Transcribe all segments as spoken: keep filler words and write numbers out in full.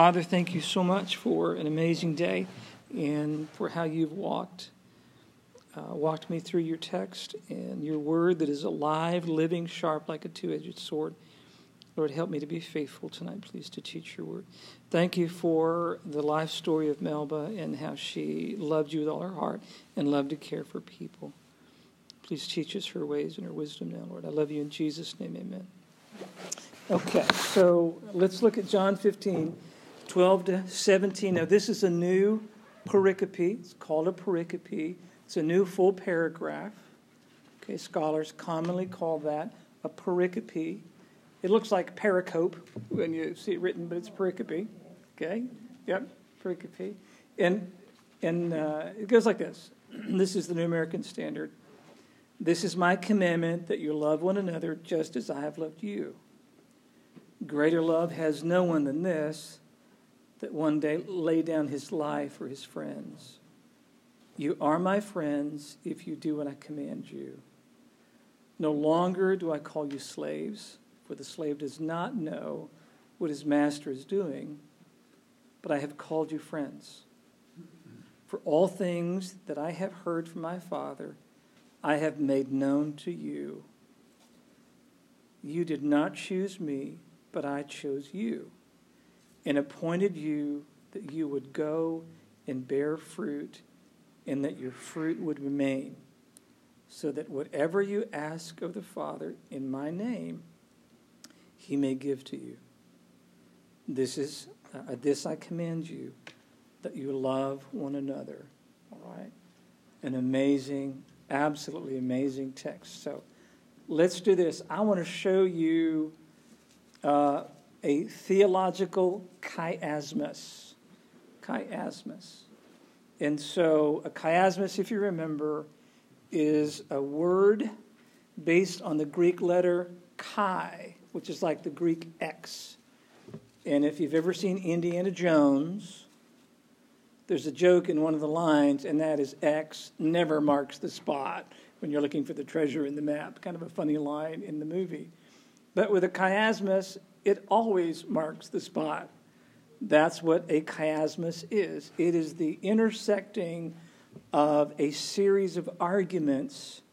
Father, thank you so much for an amazing day and for how you've walked, uh, walked me through your text and your word that is alive, living, sharp like a two-edged sword. Lord, help me to be faithful tonight, please, to teach your word. Thank you for the life story of Melba and how she loved you with all her heart and loved to care for people. Please teach us her ways and her wisdom now, Lord. I love you in Jesus' name, amen. Okay, so let's look at John fifteen, twelve to seventeen. Now, this is a new pericope. It's called a pericope. It's a new full paragraph. Okay, scholars commonly call that a pericope. It looks like pericope when you see it written, but it's pericope. Okay, yep, pericope. And, and uh, it goes like this. This is the New American Standard. This is my commandment, that you love one another just as I have loved you. Greater love has no one than this, that one day lay down his life for his friends. You are my friends if you do what I command you. No longer do I call you slaves, for the slave does not know what his master is doing, but I have called you friends. For all things that I have heard from my Father, I have made known to you. You did not choose me, but I chose you, and appointed you that you would go and bear fruit, and that your fruit would remain, so that whatever you ask of the Father in my name, he may give to you. This is uh, this I command you, that you love one another. All right? An amazing, absolutely amazing text. So let's do this. I want to show you uh, a theological chiasmus. Chiasmus. And so a chiasmus, if you remember, is a word based on the Greek letter chi, which is like the Greek X. And if you've ever seen Indiana Jones, there's a joke in one of the lines, and that is X never marks the spot when you're looking for the treasure in the map. Kind of a funny line in the movie. But with a chiasmus, it always marks the spot. That's what a chiasmus is. It is the intersecting of a series of arguments,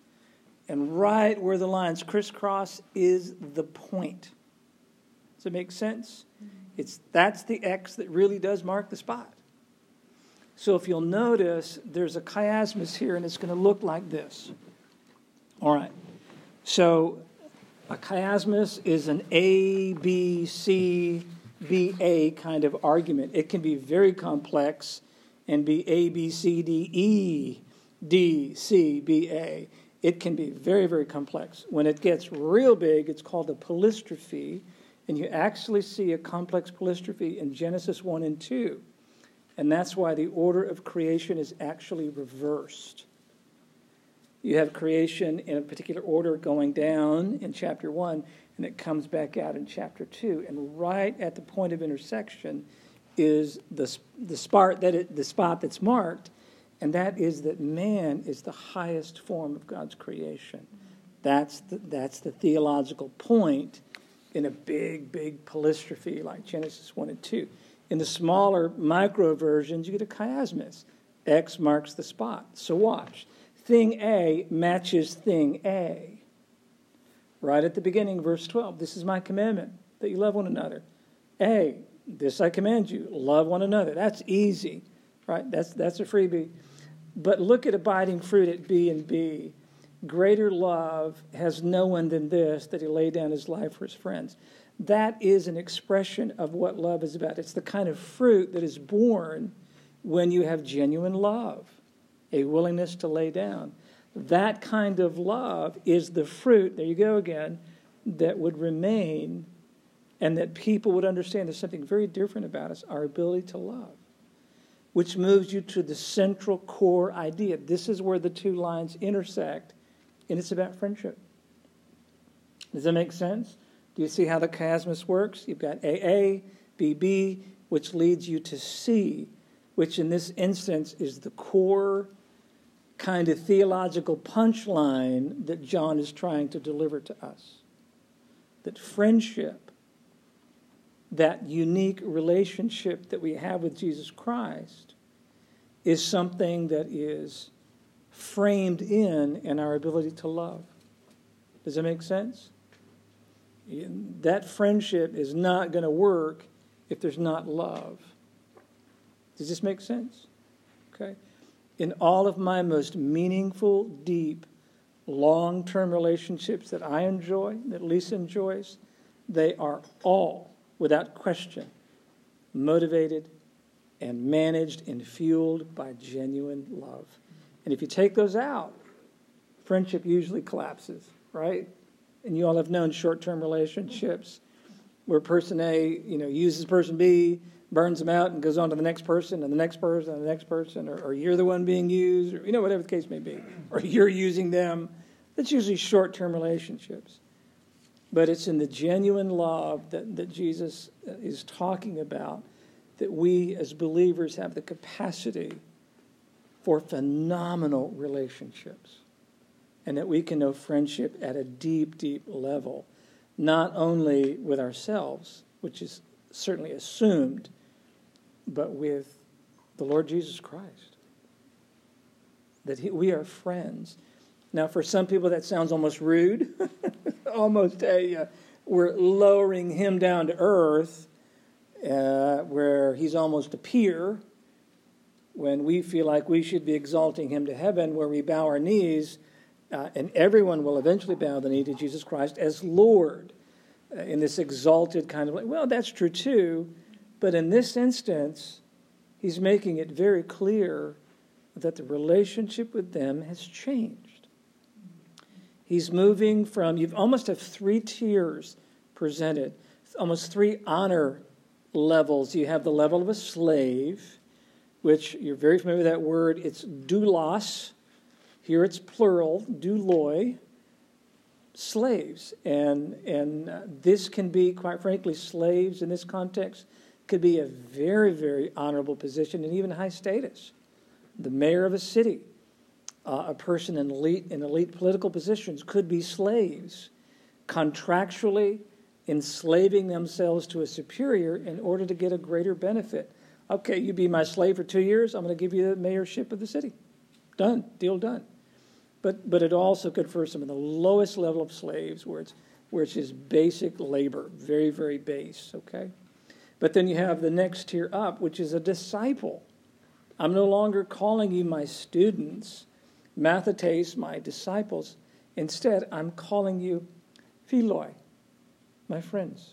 and right where the lines crisscross is the point. Does it make sense? It's that's the X that really does mark the spot. So if you'll notice, there's a chiasmus here, and it's going to look like this. All right. So a chiasmus is an A, B, C, B, A kind of argument. It can be very complex and be A, B, C, D, E, D, C, B, A. It can be very, very complex. When it gets real big, it's called a polystrophe, and you actually see a complex polystrophe in Genesis one and two. And that's why the order of creation is actually reversed. You have creation in a particular order going down in chapter one, and it comes back out in chapter two. And right at the point of intersection is the, the, spot, that it, the spot that's marked, and that is that man is the highest form of God's creation. That's the, that's the theological point in a big, big polystrophe like Genesis one and two. In the smaller micro versions, you get a chiasmus. X marks the spot. So watch. Thing A matches thing A. Right at the beginning, verse twelve. This is my commandment, that you love one another. A, this I command you, love one another. That's easy, right? That's that's a freebie. But look at abiding fruit at B and B. Greater love has no one than this, that he laid down his life for his friends. That is an expression of what love is about. It's the kind of fruit that is born when you have genuine love, a willingness to lay down. That kind of love is the fruit, there you go again, that would remain, and that people would understand there's something very different about us, our ability to love, which moves you to the central core idea. This is where the two lines intersect, and it's about friendship. Does that make sense? Do you see how the chiasmus works? You've got A A, B B, which leads you to C, which in this instance is the core kind of theological punchline that John is trying to deliver to us. That friendship that unique relationship that we have with Jesus Christ is something that is framed in in our ability to love. Does that make sense? That friendship is not going to work if there's not love. Does this make sense? Okay. In all of my most meaningful, deep, long-term relationships that I enjoy, that Lisa enjoys, they are all, without question, motivated and managed and fueled by genuine love. And if you take those out, friendship usually collapses, right? And you all have known short-term relationships where person A, you know, uses person B, burns them out and goes on to the next person and the next person and the next person, or, or you're the one being used, or, you know, whatever the case may be, or you're using them. That's usually short-term relationships. But it's in the genuine love that, that Jesus is talking about that we as believers have the capacity for phenomenal relationships, and that we can know friendship at a deep, deep level, not only with ourselves, which is certainly assumed, but with the Lord Jesus Christ. That he, we are friends. Now, for some people, that sounds almost rude, almost a, uh, we're lowering him down to earth, uh, where he's almost a peer, when we feel like we should be exalting him to heaven, where we bow our knees, uh, and everyone will eventually bow the knee to Jesus Christ as Lord, uh, in this exalted kind of way. Well, that's true too, but in this instance, he's making it very clear that the relationship with them has changed. He's moving from, you almost have three tiers presented, almost three honor levels. You have the level of a slave, which you're very familiar with that word. It's doulos. Here it's plural, douloi, slaves. And, and uh, this can be, quite frankly, slaves in this context could be a very, very honorable position and even high status. The mayor of a city, uh, a person in elite, in elite political positions could be slaves, contractually enslaving themselves to a superior in order to get a greater benefit. Okay, you be my slave for two years, I'm going to give you the mayorship of the city. Done, deal done. But but it also could for some of the lowest level of slaves where it's where it's just basic labor, very, very base, okay? But then you have the next tier up, which is a disciple. I'm no longer calling you my students, mathetes, my disciples. Instead, I'm calling you philoi, my friends.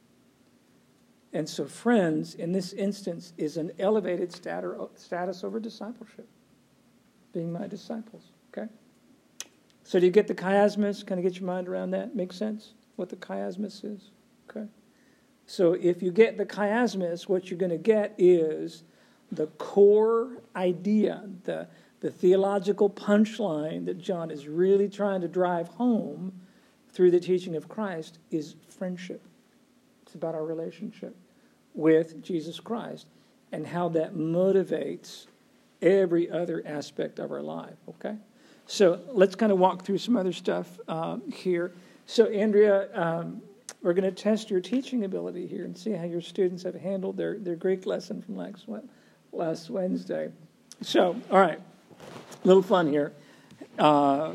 And so friends, in this instance, is an elevated status over discipleship, being my disciples, okay? So do you get the chiasmus? Kind of get your mind around that? Make sense? What the chiasmus is? Okay. So if you get the chiasmus, what you're going to get is the core idea, the, the theological punchline that John is really trying to drive home through the teaching of Christ is friendship. It's about our relationship with Jesus Christ and how that motivates every other aspect of our life, okay? So let's kind of walk through some other stuff um, here. So Andrea, um, we're going to test your teaching ability here and see how your students have handled their, their Greek lesson from last, last Wednesday. So, all right, a little fun here. Uh,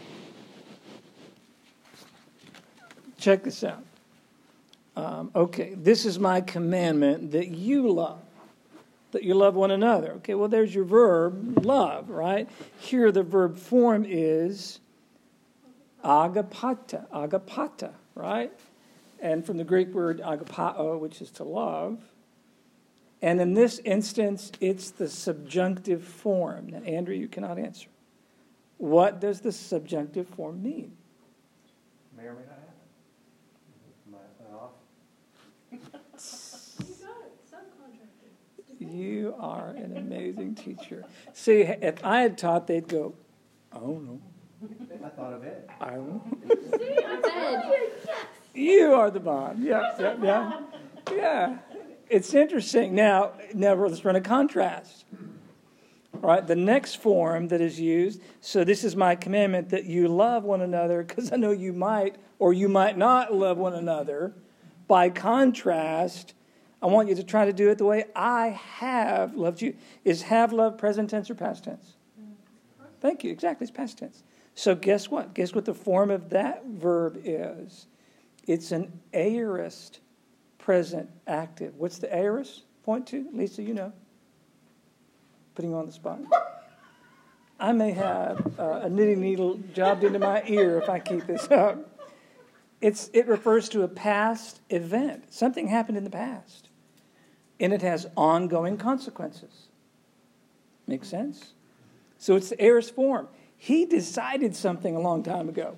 check this out. Um, okay, this is my commandment that you love, that you love one another. Okay, well, there's your verb, love, right? Here the verb form is agapata, agapata, right? And from the Greek word agapao, which is to love. And in this instance, it's the subjunctive form. Now, Andrew, you cannot answer. What does the subjunctive form mean? May or may not happen. Am I off? You got it. Subcontractor. You are an amazing teacher. See, if I had taught, they'd go, oh, no. I thought of it. I don't know. See, I told you. Yes. You are the bomb. Yeah, yeah, yeah. Yeah. It's interesting. Now, now let's run a contrast. All right, the next form that is used, so this is my commandment that you love one another, because I know you might or you might not love one another. By contrast, I want you to try to do it the way I have loved you. Is have loved present tense or past tense? Thank you. Exactly. It's past tense. So guess what? Guess what the form of that verb is? It's an aorist present active. What's the aorist point to? Lisa, you know. Putting you on the spot. I may have uh, a knitting needle jabbed into my ear if I keep this up. It's, it refers to a past event. Something happened in the past. And it has ongoing consequences. Make sense? So it's the aorist form. He decided something a long time ago.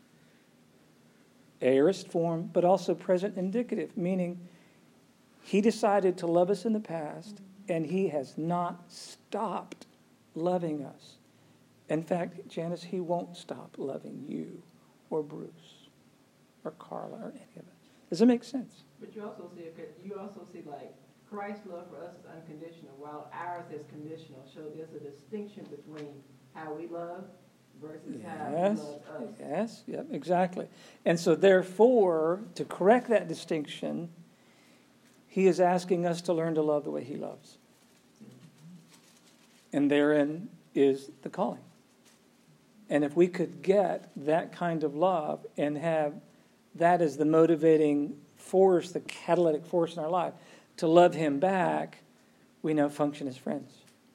Aorist form, but also present indicative, meaning he decided to love us in the past, and he has not stopped loving us. In fact, Janice, he won't stop loving you or Bruce or Carla or any of us. Does it make sense? But you also see, you also see like Christ's love for us is unconditional, while ours is conditional. So there's a distinction between how we love versus Yes, how he loves us. yes, yep, exactly. And so therefore, to correct that distinction, he is asking us to learn to love the way he loves. And therein is the calling. And if we could get that kind of love and have that as the motivating force, the catalytic force in our life, to love him back, we now function as friends.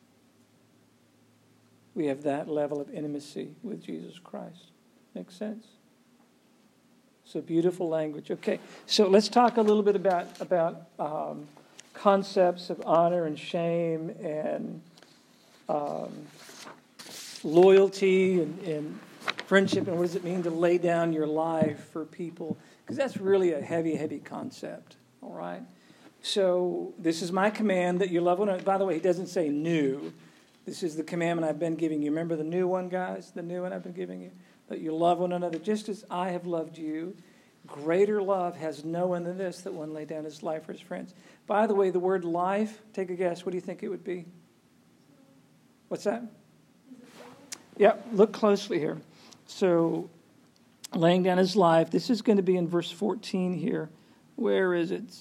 We have that level of intimacy with Jesus Christ. Makes sense? So beautiful language. Okay, so let's talk a little bit about, about um, concepts of honor and shame and um, loyalty and, and friendship, and what does it mean to lay down your life for people? Because that's really a heavy, heavy concept, all right? So this is my command that you love one another. By the way, he doesn't say new. This is the commandment I've been giving you. Remember the new one, guys? The new one I've been giving you? That you love one another just as I have loved you. Greater love has no one than this, that one lay down his life for his friends. By the way, the word life, take a guess. What do you think it would be? What's that? Yeah, look closely here. So, laying down his life. This is going to be in verse fourteen here. Where is it?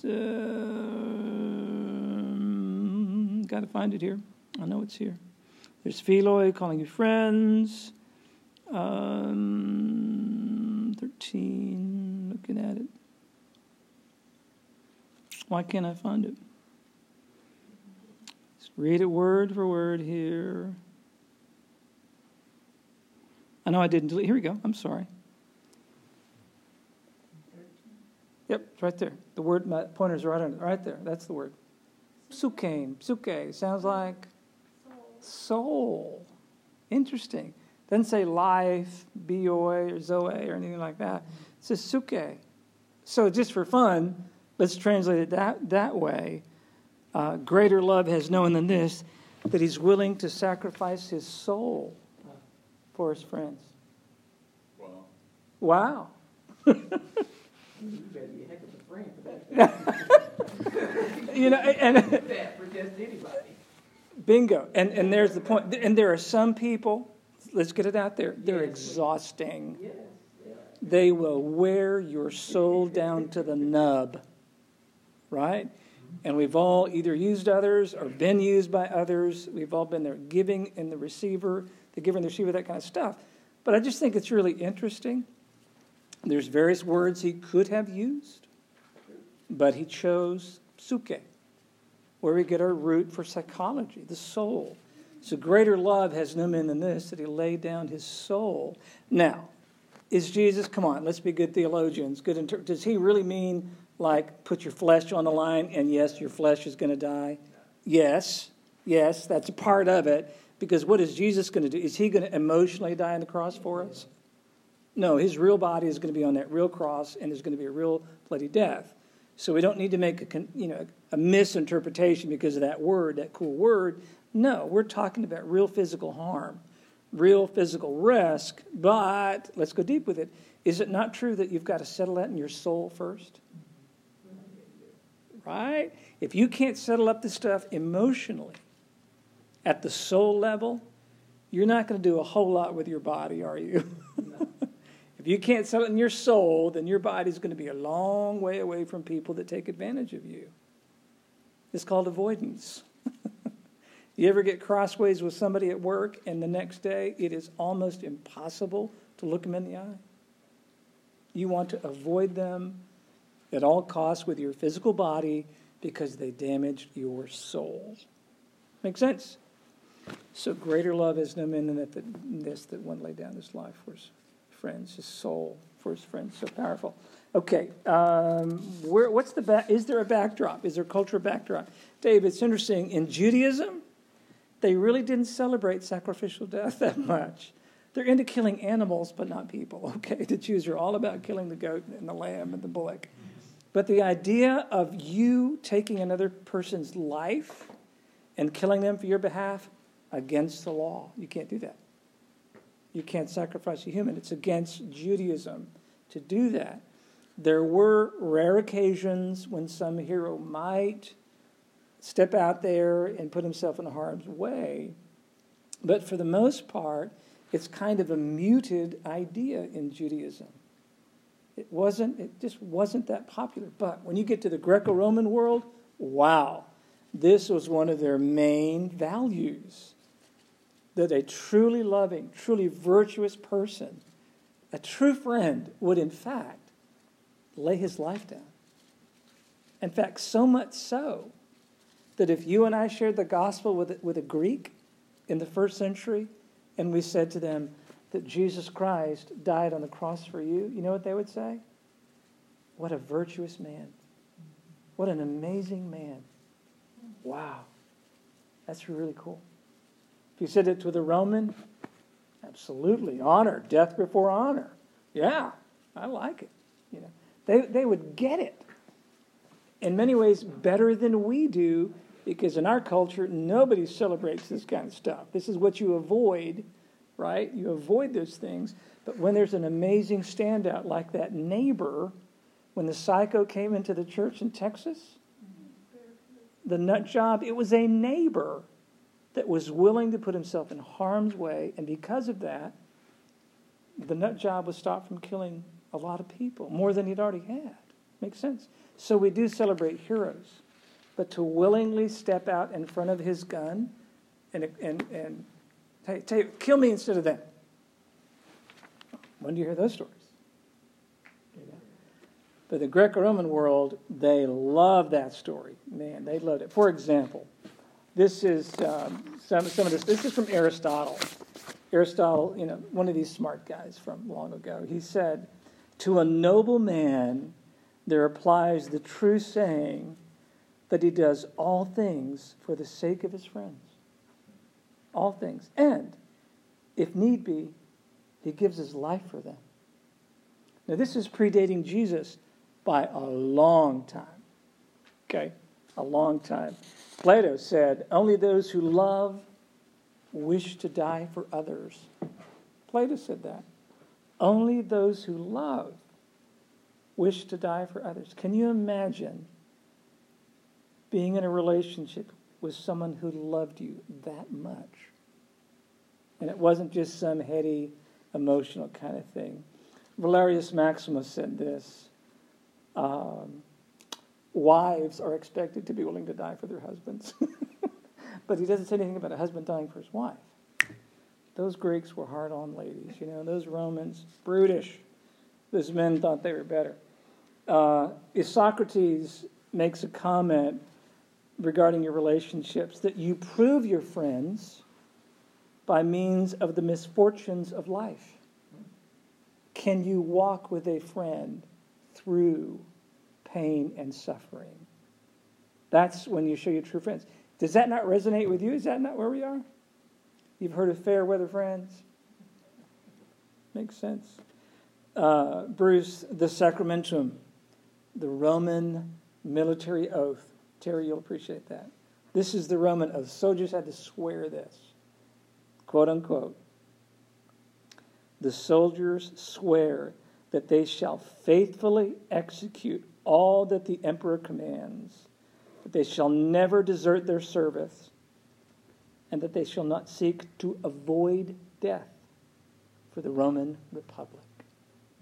Um, got to find it here. I know it's here. There's Philoi calling you friends. Um, thirteen, looking at it. Why can't I find it? Let's read it word for word here. I know I didn't delete. Here we go. I'm sorry. Yep, it's right there. The word, my pointer's right under, right there. That's the word. Psukein, psuke. Sounds like soul. Interesting. Doesn't say life, bioi, or zoe, or anything like that. It says suke. So just for fun, let's translate it that, that way. Uh, greater love has no one than this, that he's willing to sacrifice his soul for his friends. Wow. Wow. You better be a heck of a friend for that. You know, and That for just anybody. bingo. And and there's the point. And there are some people, let's get it out there, they're Yes. exhausting. Yes. Yeah. They will wear your soul down to the nub. Right? And we've all either used others or been used by others. We've all been there, giving and the receiver, the giver and the receiver, that kind of stuff. But I just think it's really interesting. There's various words he could have used, but he chose psuke, where we get our root for psychology, the soul. So greater love has no man than this, that he laid down his soul. Now, is Jesus, come on, let's be good theologians, good inter- does he really mean like put your flesh on the line and yes, your flesh is going to die? Yes, yes, that's a part of it. Because what is Jesus going to do? Is he going to emotionally die on the cross for us? No, his real body is going to be on that real cross, and there's going to be a real bloody death. So we don't need to make a you know a misinterpretation because of that word, that cool word. No, we're talking about real physical harm, real physical risk. But let's go deep with it. Is it not true that you've got to settle that in your soul first? Right? If you can't settle up this stuff emotionally, at the soul level, you're not going to do a whole lot with your body, are you? If you can't settle it in your soul, then your body's going to be a long way away from people that take advantage of you. It's called avoidance. You ever get crossways with somebody at work and the next day it is almost impossible to look them in the eye? You want to avoid them at all costs with your physical body because they damaged your soul. Make sense? So greater love is no man than that, that this that one laid down his life for his friends, his soul for his friends. So powerful. Okay, um, where, what's the back? Is there a backdrop? Is there a cultural backdrop? Dave, it's interesting. In Judaism, they really didn't celebrate sacrificial death that much. They're into killing animals, but not people. Okay, the Jews are all about killing the goat and the lamb and the bullock. But the idea of you taking another person's life and killing them for your behalf, against the law. You can't do that. You can't sacrifice a human. It's against Judaism to do that. There were rare occasions when some hero might step out there and put himself in harm's way. But for the most part, it's kind of a muted idea in Judaism. It wasn't, it just wasn't that popular. But when you get to the Greco-Roman world, wow, this was one of their main values. That a truly loving, truly virtuous person, a true friend, would in fact lay his life down. In fact, so much so that if you and I shared the gospel with, with a Greek in the first century and we said to them that Jesus Christ died on the cross for you, you know what they would say? What a virtuous man. What an amazing man. Wow. That's really cool. If you said it to the Roman, absolutely. Honor. Death before honor. Yeah, I like it. You know, they, they would get it. In many ways, better than we do, because in our culture, nobody celebrates this kind of stuff. This is what you avoid, right? You avoid those things. But when there's an amazing standout like that neighbor, when the psycho came into the church in Texas, the nut job, it was a neighbor that was willing to put himself in harm's way, and because of that, the nut job was stopped from killing a lot of people, more than he'd already had. Makes sense? So we do celebrate heroes, but to willingly step out in front of his gun and and and hey, tell you, kill me instead of them. When do you hear those stories? But the Greco-Roman world, they love that story. Man, they loved it. For example, this is um, some, some of this. This is from Aristotle. Aristotle, you know, one of these smart guys from long ago. He said, "To a noble man there applies the true saying that he does all things for the sake of his friends. All things. And, if need be, he gives his life for them." Now, this is predating Jesus by a long time. Okay? A long time. Plato said, "Only those who love wish to die for others." Plato said that. Only those who love wish to die for others. Can you imagine being in a relationship with someone who loved you that much? And it wasn't just some heady, emotional kind of thing. Valerius Maximus said this. Um, wives are expected to be willing to die for their husbands. But he doesn't say anything about a husband dying for his wife. Those Greeks were hard-on ladies, you know. Those Romans, brutish. Those men thought they were better. Uh, Socrates makes a comment regarding your relationships that you prove your friends by means of the misfortunes of life. Can you walk with a friend through pain and suffering? That's when you show your true friends. Does that not resonate with you? Is that not where we are? You've heard of fair weather friends? Makes sense. Uh, Bruce, the sacramentum, the Roman military oath. Terry, you'll appreciate that. This is the Roman oath. Soldiers had to swear this. Quote unquote. The soldiers swear that they shall faithfully execute all that the emperor commands, that they shall never desert their service, and that they shall not seek to avoid death for the Roman Republic.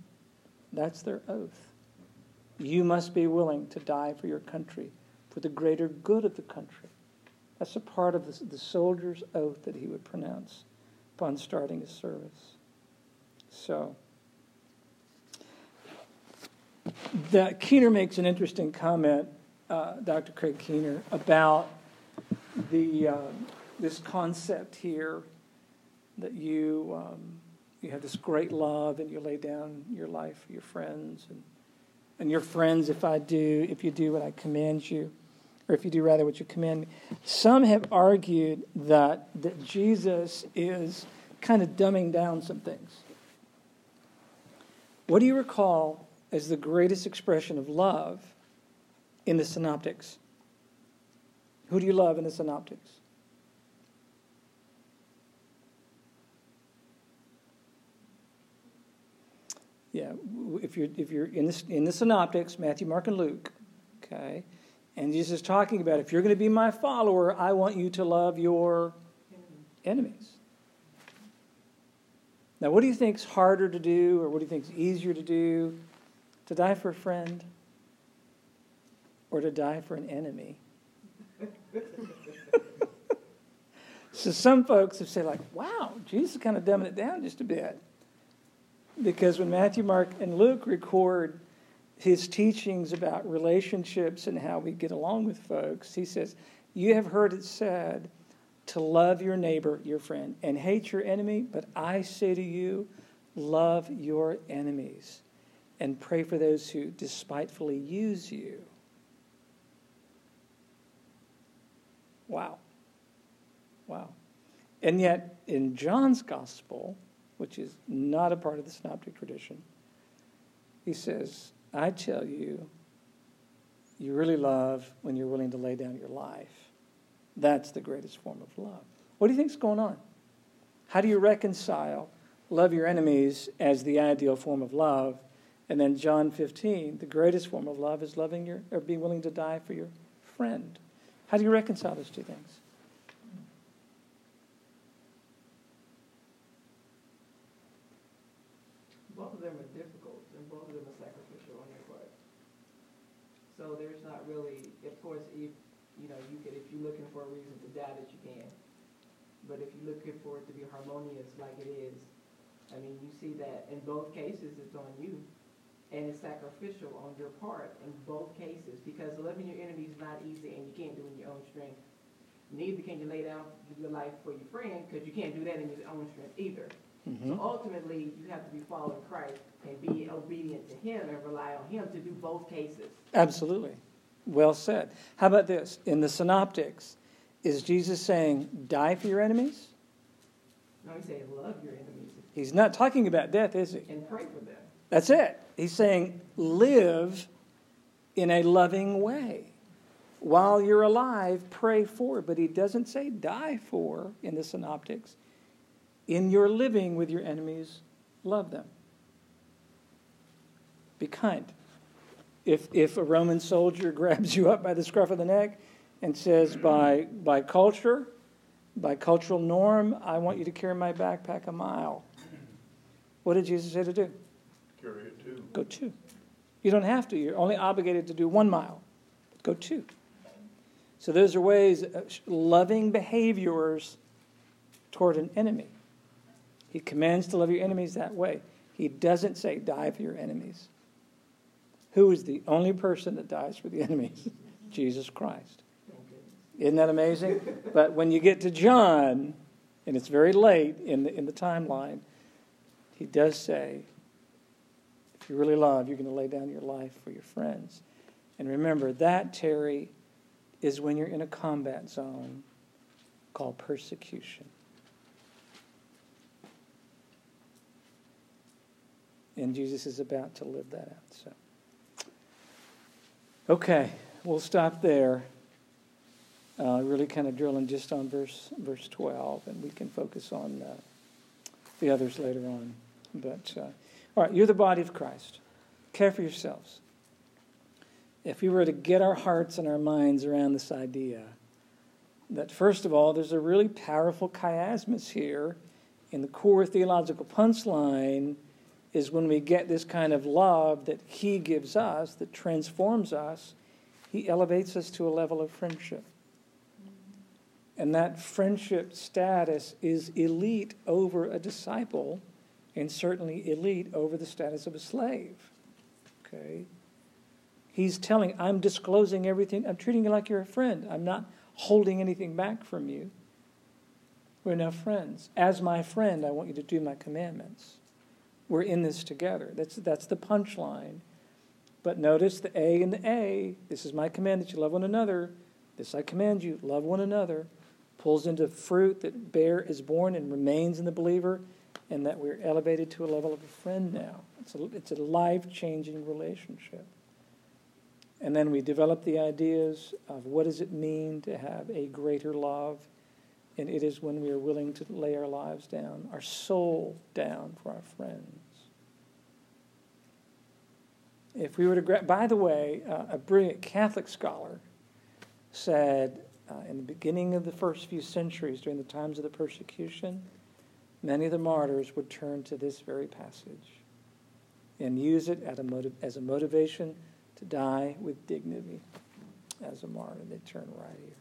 That's their oath. You must be willing to die for your country, for the greater good of the country. That's a part of the, the soldier's oath that he would pronounce upon starting his service. So, that Keener makes an interesting comment, uh, Doctor Craig Keener, about the uh, this concept here that you um, you have this great love and you lay down your life for your friends and and your friends if I do if you do what I command you, or if you do rather what you command me. Some have argued that that Jesus is kind of dumbing down some things. What do you recall as the greatest expression of love in the Synoptics? Who do you love in the Synoptics? Yeah, if you're if you're in this in the Synoptics, Matthew, Mark, and Luke, okay, and Jesus is talking about if you're going to be my follower, I want you to love your enemies. Now, what do you think is harder to do, or what do you think is easier to do? To die for a friend, or to die for an enemy? So some folks have said, like, wow, Jesus is kind of dumbing it down just a bit. Because when Matthew, Mark, and Luke record his teachings about relationships and how we get along with folks, he says, you have heard it said to love your neighbor, your friend, and hate your enemy, but I say to you, love your enemies and pray for those who despitefully use you. Wow. Wow. And yet, in John's gospel, which is not a part of the Synoptic tradition, he says, I tell you, you really love when you're willing to lay down your life. That's the greatest form of love. What do you think's going on? How do you reconcile love your enemies as the ideal form of love, and then John fifteen, the greatest form of love is loving your, or being willing to die for your friend? How do you reconcile those two things? Both of them are difficult, and both of them are sacrificial on their part. So there's not really, of course, if you know, you could, if you're looking for a reason to die, that you can. But if you're looking for it to be harmonious, like it is, I mean, you see that in both cases, it's on you, and it's sacrificial on your part in both cases, because loving your enemy is not easy, and you can't do it in your own strength. Neither can you lay down your life for your friend, because you can't do that in your own strength either. Mm-hmm. So ultimately, you have to be following Christ and be obedient to him and rely on him to do both cases. Absolutely. Well said. How about this? In the Synoptics, is Jesus saying, die for your enemies? No, he's saying, love your enemies. He's not talking about death, is he? And pray for them. That's it. He's saying, live in a loving way. While you're alive, pray for. But he doesn't say die for in the Synoptics. In your living with your enemies, love them. Be kind. If if a Roman soldier grabs you up by the scruff of the neck and says, by by culture, by cultural norm, I want you to carry my backpack a mile. What did Jesus say to do? Carry it two. Go two. You don't have to. You're only obligated to do one mile. Go two. So those are ways of loving behaviors toward an enemy. He commands to love your enemies that way. He doesn't say die for your enemies. Who is the only person that dies for the enemies? Jesus Christ. Isn't that amazing? But when you get to John, and it's very late in the, in the timeline, he does say, if you really love, you're going to lay down your life for your friends. And remember, that, Terry, is when you're in a combat zone called persecution. And Jesus is about to live that out. So, okay, we'll stop there. Uh, really kind of drilling just on verse verse twelve, and we can focus on uh, the others later on. But uh, all right, you're the body of Christ. Care for yourselves. If we were to get our hearts and our minds around this idea that, first of all, there's a really powerful chiasmus here, in the core theological punchline is when we get this kind of love that he gives us, that transforms us, he elevates us to a level of friendship. And that friendship status is elite over a disciple, and certainly elite over the status of a slave. Okay? He's telling, I'm disclosing everything. I'm treating you like you're a friend. I'm not holding anything back from you. We're now friends. As my friend, I want you to do my commandments. We're in this together. That's, that's the punchline. But notice the A and the A. This is my command that you love one another. This I command you, love one another. Pulls into fruit that bear is born and remains in the believer, and that we're elevated to a level of a friend now. It's a, it's a life-changing relationship. And then we develop the ideas of what does it mean to have a greater love, and it is when we are willing to lay our lives down, our soul down for our friends. If we were to, gra- by the way, uh, a brilliant Catholic scholar said uh, in the beginning of the first few centuries, during the times of the persecution, many of the martyrs would turn to this very passage and use it as a, motiv- as a motivation to die with dignity as a martyr. They turn right here.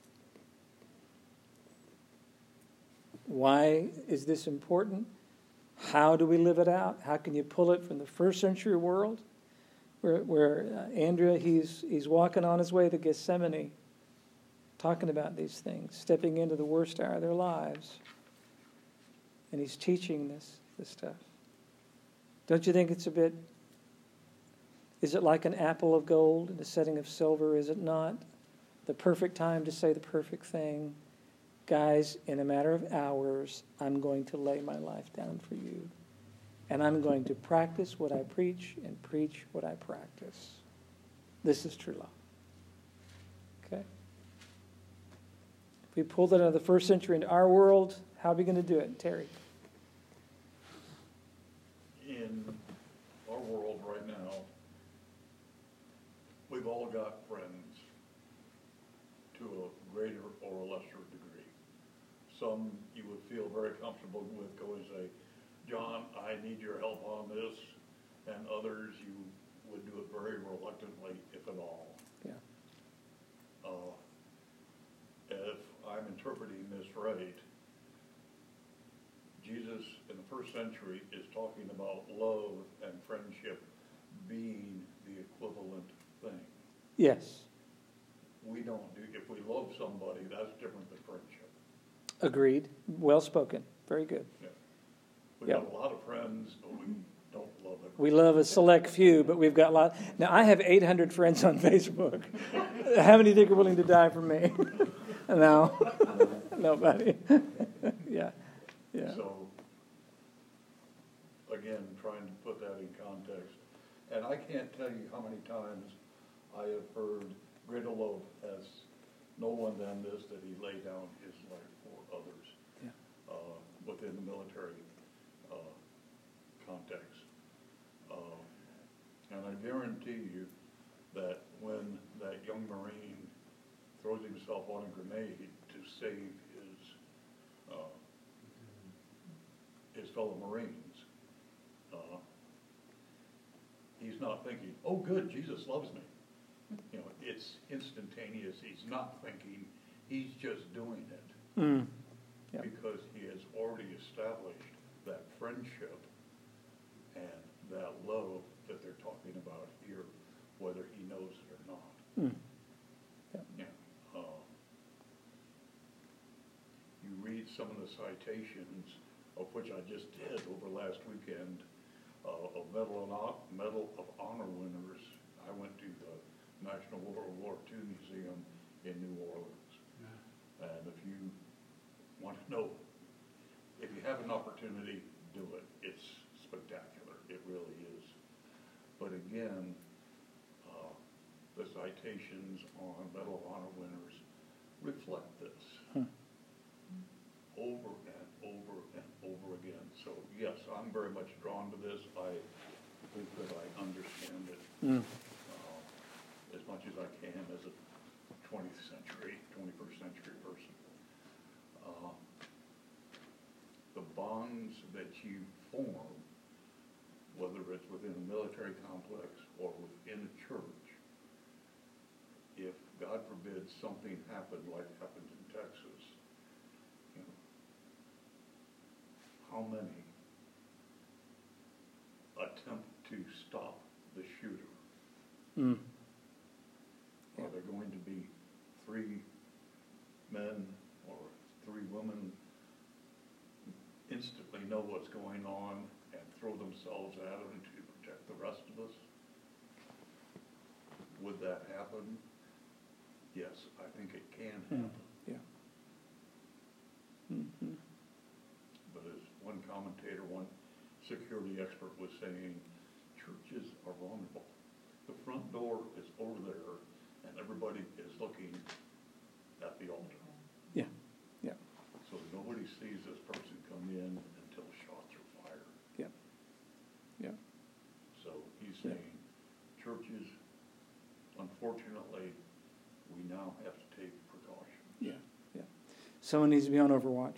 Why is this important? How do we live it out? How can you pull it from the first century world, where, where uh, Andrea, he's he's walking on his way to Gethsemane, talking about these things, stepping into the worst hour of their lives, and he's teaching this this stuff. Don't you think it's a bit? Is it like an apple of gold in a setting of silver? Is it not? The perfect time to say the perfect thing. Guys, in a matter of hours, I'm going to lay my life down for you. And I'm going to practice what I preach and preach what I practice. This is true love. Okay? If we pull that out of the first century into our world, how are we going to do it? Terry? In our world right now, we've all got friends to a greater or a lesser degree. Some you would feel very comfortable with going and say, John, I need your help on this, and others you would do it very reluctantly, if at all. Yeah. Uh, if I'm interpreting this right, Jesus in the first century is talking about love and friendship being the equivalent thing. Yes. We don't do, if we love somebody, that's different than friendship. Agreed. Well spoken. Very good. Yeah. We've Yep. got a lot of friends, but we don't love them. We love a select few, but we've got a lot. Now, I have eight hundred friends on Facebook. How many think are willing to die for me? No. Nobody. Yeah. Yeah. So, again, trying to put that in context. And I can't tell you how many times I have heard greater love has no one than this, that he laid down his life for others. Yeah. Uh, within the military uh, context. Uh, and I guarantee you that when that young Marine throws himself on a grenade to save his uh, his fellow Marines, uh, he's not thinking, oh good, Jesus loves me. You know, it's instantaneous. He's not thinking, he's just doing it. Mm. Yep. Because he has already established that friendship and that love that they're talking about here, whether he knows it or not. Mm. Yep. Yeah. Uh, you read some of the citations, of which I just did over last weekend, uh, of Medal of, Medal of Honor winners. I went to the National World War Two Museum in New Orleans. Yeah. And if you want to know, if you have an opportunity, do it. It's spectacular. It really is. But again, uh, the citations on Medal of Honor winners reflect this hmm. over and over and over again. So yes, I'm very much drawn to this. I think that I understand it mm. uh, as much as I can as a twentieth century, twenty-first century person. Uh, the bonds that you form within a military complex or within a church, if, God forbid, something happened like happened in Texas, you know, how many attempt to stop the shooter? Mm. Are there going to be three men or three women instantly know what's going on and throw themselves at him to protect the rest of us? Would that happen? Yes, I think it can happen. Mm. Yeah. Mm-hmm. But as one commentator, one security expert was saying, churches are vulnerable. The front door is over there, and everybody is looking at the altar. Yeah. Yeah. So nobody sees this person come in until shots are fired. Yeah. Yeah. So he's Yeah. saying, churches, unfortunately, we now have to take precautions. Yeah. Yeah. Someone needs to be on Overwatch.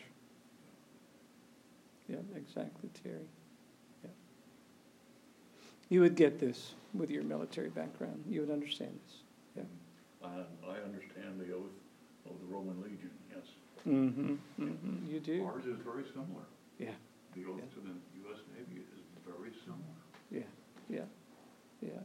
Yeah, exactly, Terry. Yeah. You would get this with your military background. You would understand this. Yeah. And I understand the oath of the Roman Legion, yes. Mm-hmm. Mm-hmm. You do. Ours is very similar. Yeah. The oath Yeah. to the U S Navy is very similar. Yeah. Yeah. Yeah.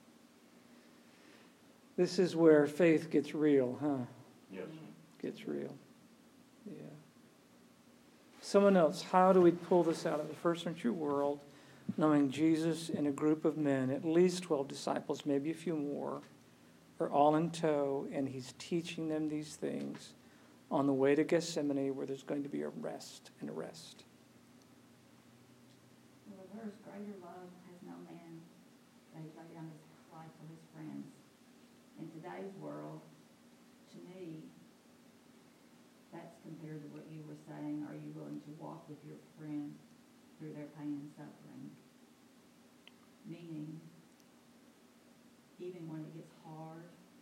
This is where faith gets real, huh? Yes. Gets real. Yeah. Someone else, how do we pull this out of the first century world, knowing Jesus and a group of men, at least twelve disciples, maybe a few more, are all in tow, and he's teaching them these things on the way to Gethsemane, where there's going to be a rest and a rest. Well, there's greater love has no man that he laid down his life for his friends. In today's world, to me, that's compared to what you were saying. Are you willing to walk with your friend through their pain and suffering? Meaning, even when it gets hard,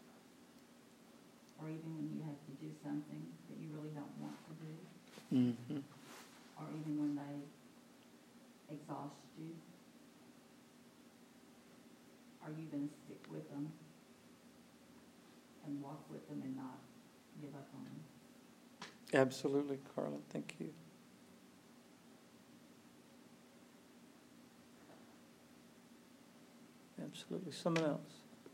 or even when you have to do something that you really don't want to do, Mm-hmm. or even when they exhaust you, are you going to stick with them and walk with them and not give up on them? Absolutely, Carla. Thank you. Absolutely. Someone else.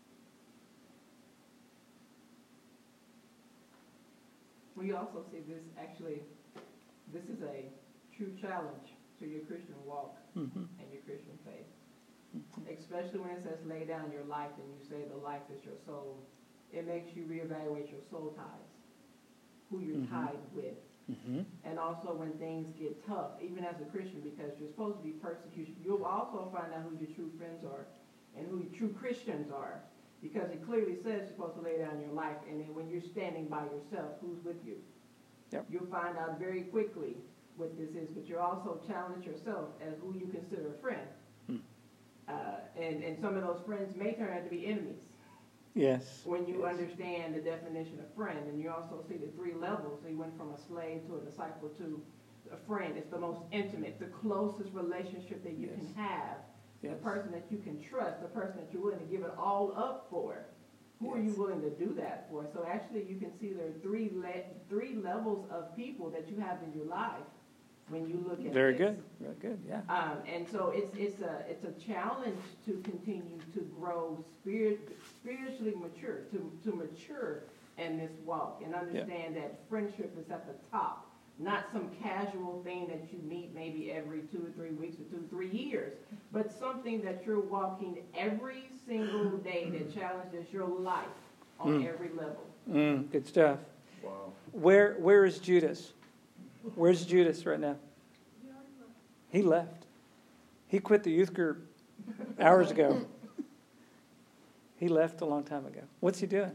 We also see this, actually, this is a true challenge to your Christian walk Mm-hmm. and your Christian faith. Mm-hmm. Especially when it says lay down your life and you say the life is your soul. It makes you reevaluate your soul ties, who you're Mhm. tied with. Mm-hmm. And also when things get tough, even as a Christian, because you're supposed to be persecuted, you'll also find out who your true friends are and who your true Christians are. Because it clearly says you're supposed to lay down your life, and then when you're standing by yourself, who's with you? Yep. You'll find out very quickly what this is, but you're also challenged yourself as who you consider a friend. Hmm. Uh, and, and some of those friends may turn out to be enemies Yes. when you Yes. understand the definition of friend. And you also see the three levels. So you went from a slave to a disciple to a friend. It's the most intimate, the closest relationship that you Yes. can have. Yes. The person that you can trust, the person that you're willing to give it all up for. Who are you Yes. willing to do that for? So actually you can see there are three le- three levels of people that you have in your life when you look at Very this. good. Very good. Yeah. Um, and so it's it's a it's a challenge to continue to grow spirit spiritually mature, to to mature in this walk and understand that friendship is at the top, not some casual thing that you meet maybe every two or three weeks or two or three years, but something that you're walking every single day that challenges your life on Mm. every level. Mm, good stuff. Wow. Where Where is Judas? Where's Judas right now? He left. He quit the youth group hours ago. He left a long time ago. What's he doing?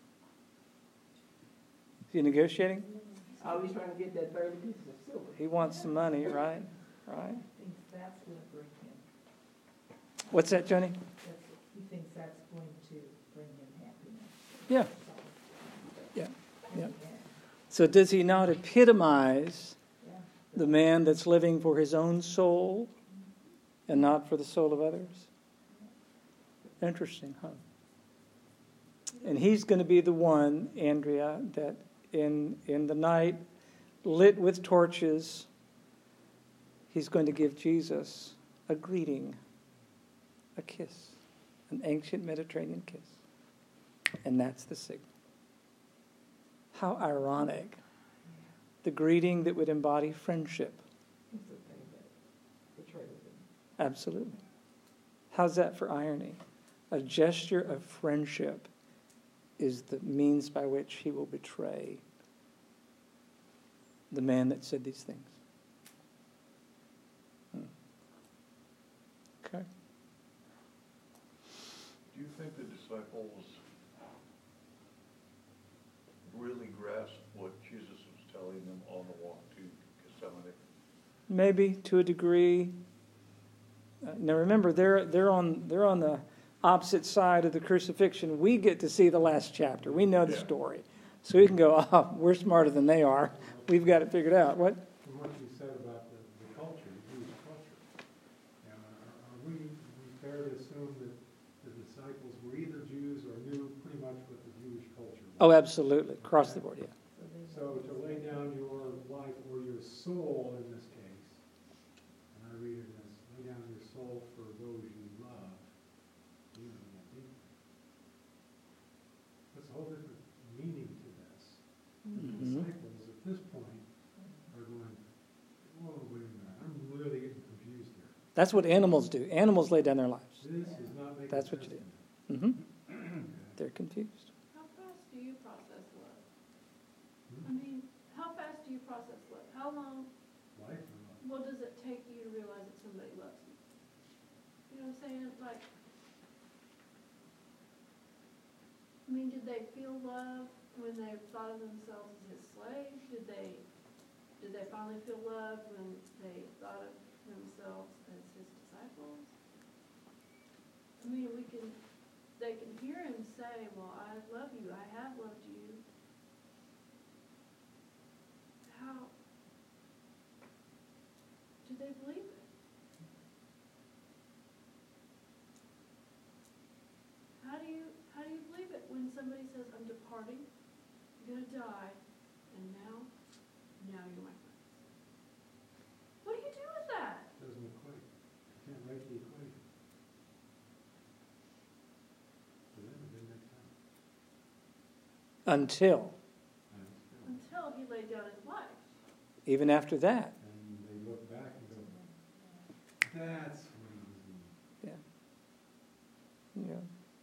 Is he negotiating? Always trying to get that thirty pieces of silver. He wants some money, right? Right. He thinks that's going to bring him, What's that, Johnny? that's, he thinks that's going to bring him happiness. Yeah. So, Yeah. Yeah. yeah, So does he not epitomize yeah. the man that's living for his own soul and not for the soul of others? Interesting, huh? And he's going to be the one, Andrea, that in in the night, lit with torches, he's going to give Jesus a greeting, a kiss, an ancient Mediterranean kiss. And that's the signal. How ironic. The greeting that would embody friendship. It's the thing that betrays him. Absolutely. How's that for irony? A gesture of friendship is the means by which he will betray the man that said these things. Hmm. Okay. Do you think the disciples really grasped what Jesus was telling them on the walk to Gethsemane? Maybe to a degree. Uh, now remember, they're they're on they're on the opposite side of the crucifixion. We get to see the last chapter. We know the Yeah. story, so we can go, "Oh, we're smarter than they are. We've got it figured out." What? From what you said about the, the culture, the Jewish culture, uh, are, are we, we fair to assume that the disciples were either Jews or knew pretty much what the Jewish culture was? Oh, absolutely, across the board, yeah. So to lay down your life or your soul in this case, and I read it as lay down your soul for those you love, you know, yeah, deep. That's a whole different meaning to this. Mhm. The disciples at this point are going, whoa, wait a minute, I'm really getting confused here. That's what animals do. Animals lay down their lives. This is not making That's what sense you to do. me. Mm-hmm. They're confused. How fast do you process love? Hmm? I mean, how fast do you process love? How long, Life or love? what does it take you to realize that somebody loves you? You know what I'm saying? Like, I mean, did they feel love when they thought of themselves as his slave? Did they, did they finally feel love when they thought of themselves as his disciples? I mean, we can, they can hear him say, well, I love you, I have loved you. How do they believe it? How do you, how do you believe it when somebody says, I'm departing, I'm gonna die, and now, now you're my friends? What do you do with that? Doesn't equate. You can't write the equation. For them, it didn't make sense. Until, And still. Until he laid down his life. even after that. And they look back and go, that's what he was meaning. Yeah.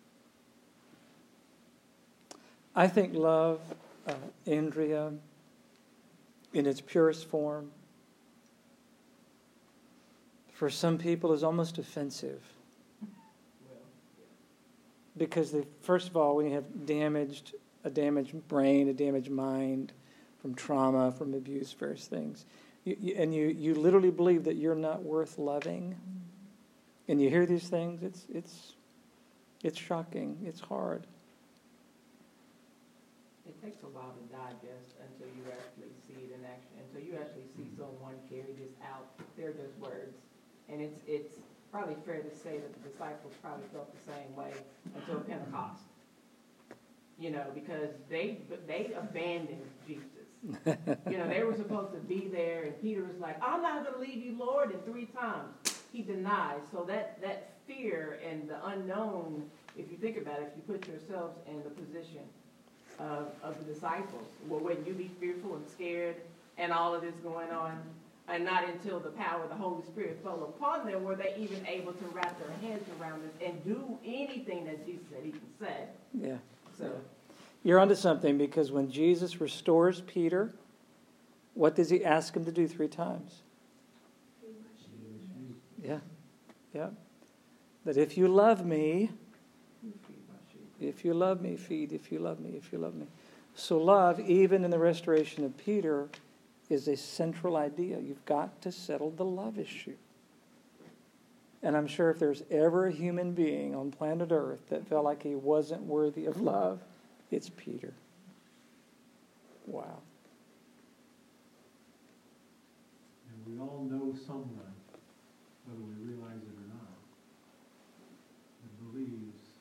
I think love, uh, Andrea, in its purest form, for some people is almost offensive. Well, Because they, first of all, when you have damaged, a damaged brain, a damaged mind from trauma, from abuse, various things, you, you, and you, you literally believe that you're not worth loving, and you hear these things, it's it's it's shocking, it's hard. it takes a while to digest until you actually see it in action, until you actually see someone carry this out. They're just words. And it's, it's probably fair to say that the disciples probably felt the same way until Pentecost. You know, because they, they abandoned Jesus. You know, they were supposed to be there, and Peter was like, I'm not going to leave you, Lord, and three times he denies. So that, that fear and the unknown, if you think about it, if you put yourselves in the position of, of the disciples, well, wouldn't you be fearful and scared and all of this going on? And not until the power of the Holy Spirit fell upon them were they even able to wrap their heads around this and do anything that Jesus had even said. Yeah. So, You're onto something, because when Jesus restores Peter, what does he ask him to do three times? Feed my sheep. Yeah. Yeah. That if you love me, you feed my sheep. if you love me, feed, if you love me, if you love me. So love, even in the restoration of Peter, is a central idea. You've got to settle the love issue. And I'm sure if there's ever a human being on planet Earth that felt like he wasn't worthy of love, it's Peter. Wow. And we all know someone, whether we realize it or not, that believes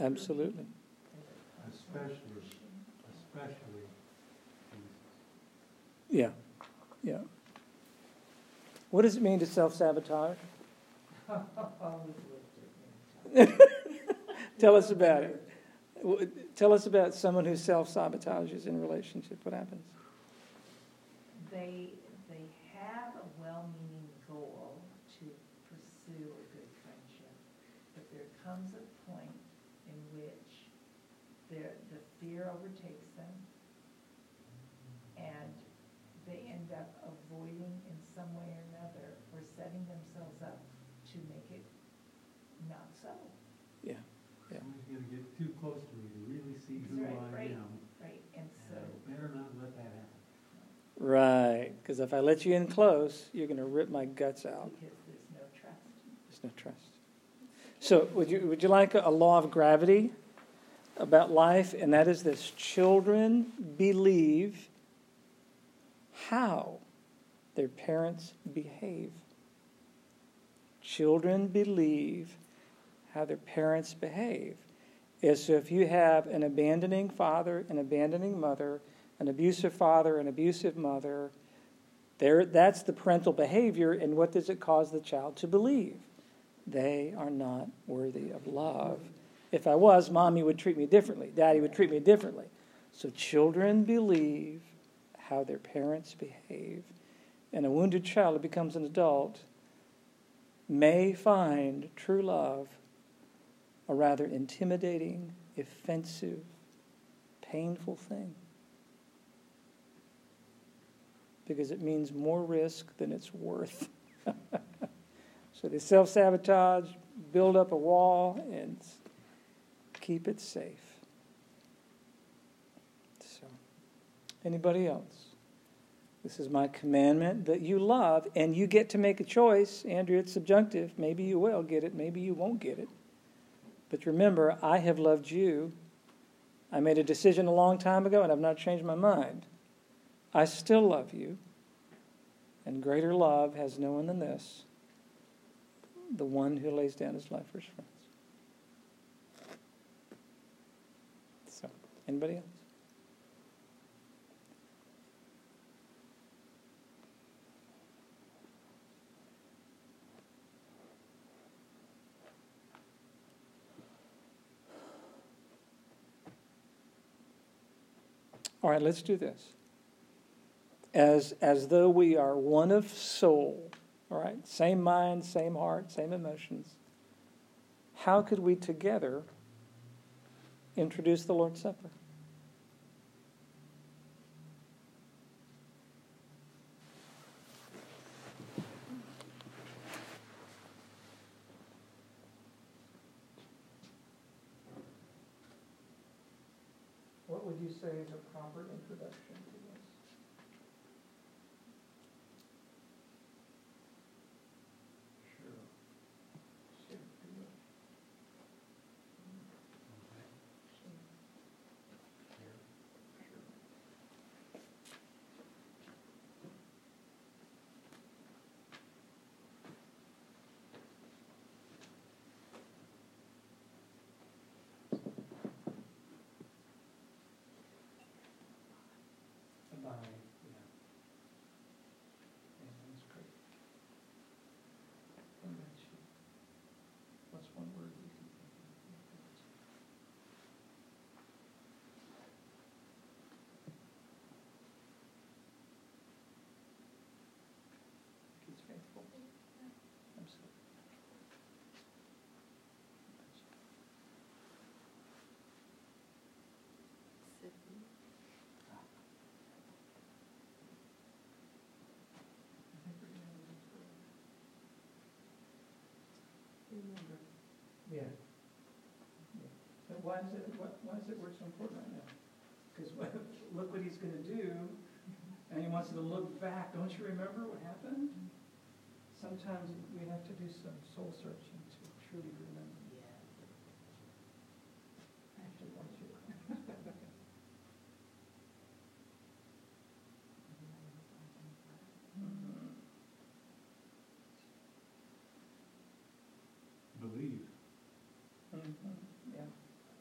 Absolutely. Especially, especially Jesus. Yeah, yeah. What does it mean to self-sabotage? Tell us about it. W- Tell us about someone who self-sabotages in a relationship. What happens? They, they have a well-meaning goal to pursue a good friendship, but there comes a point in which their, the fear overtakes them, and they end up avoiding in some way or another, or setting themselves up to make it not so. Yeah, yeah. Someone's gonna get too close to me to really see who Right, I right. am, Right, and so, and I better not let that happen. Right, because if I let you in close, you're going to rip my guts out. because there's no trust. There's no trust. So would you would you like a, a law of gravity about life? And that is this: children believe how their parents behave. Children believe how their parents behave. And so if you have an abandoning father, an abandoning mother, an abusive father, an abusive mother, there, that's the parental behavior, and what does it cause the child to believe? They are not worthy of love. If I was, Mommy would treat me differently. Daddy would treat me differently. So children believe how their parents behave. And a wounded child who becomes an adult may find true love a rather intimidating, offensive, painful thing. Because it means more risk than it's worth. So they self-sabotage, build up a wall, and keep it safe. So, anybody else? This is my commandment that you love, and you get to make a choice. Andrew, it's subjunctive. Maybe you will get it, maybe you won't get it. But remember, I have loved you. I made a decision a long time ago, and I've not changed my mind. I still love you. And greater love has no one than this: the one who lays down his life for his friends. So, anybody else? All right, let's do this. As, as though we are one of soul, all right, same mind, same heart, same emotions, how could we together introduce the Lord's Supper? What would you say is a proper introduction to this? Sure. Abide, yeah. Yeah, that's great. What about you? What's one word you can think of? He's faithful. Absolutely. Remember. Yeah. Yeah. But why is it, why, why is it work so important right now? Because look what he's going to do, and he wants you to look back. Don't you remember what happened? Sometimes we have to do some soul searching to truly remember. Yeah. Actually, don't you? Mhm. Believe. Mhm. Yeah.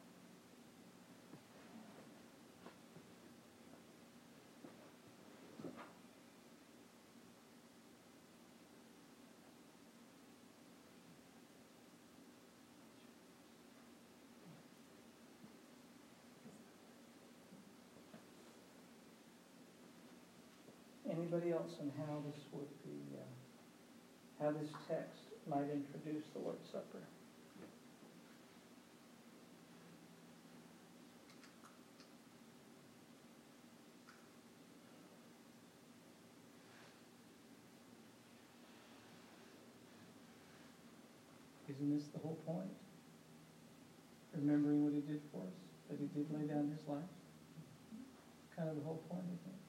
Anybody else on how this would be, uh, how this text might introduce the Lord's Supper? Isn't this the whole point? Remembering what he did for us, that he did lay down his life? Kind of the whole point, isn't it?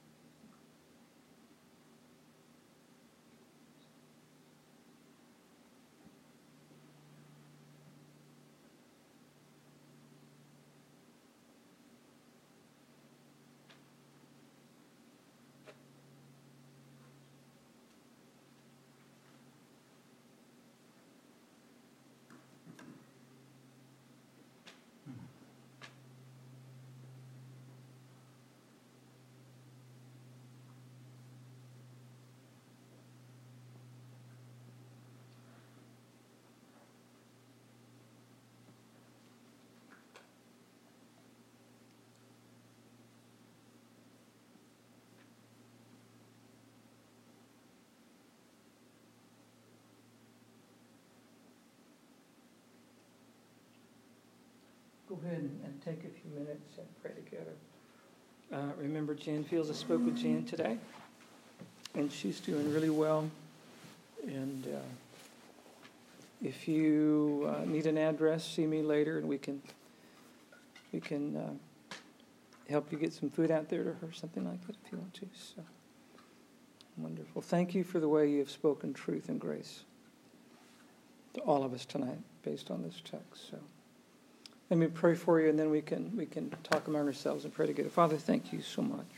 Go ahead and, and take a few minutes and pray together. Uh, remember, Jan Fields, I spoke with Jan today, and she's doing really well. And uh, if you uh, need an address, see me later, and we can we can uh, help you get some food out there to her, something like that, if you want to. So wonderful. Thank you for the way you have spoken truth and grace to all of us tonight, based on this text. So. Let me pray for you, and then we can we can talk among ourselves and pray together. Father, thank you so much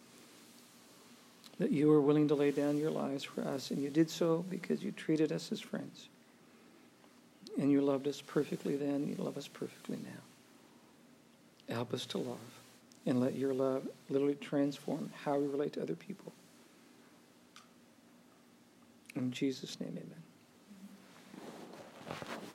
that you were willing to lay down your lives for us, and you did so because you treated us as friends. And you loved us perfectly then, you love us perfectly now. Help us to love, and let your love literally transform how we relate to other people. In Jesus' name, amen.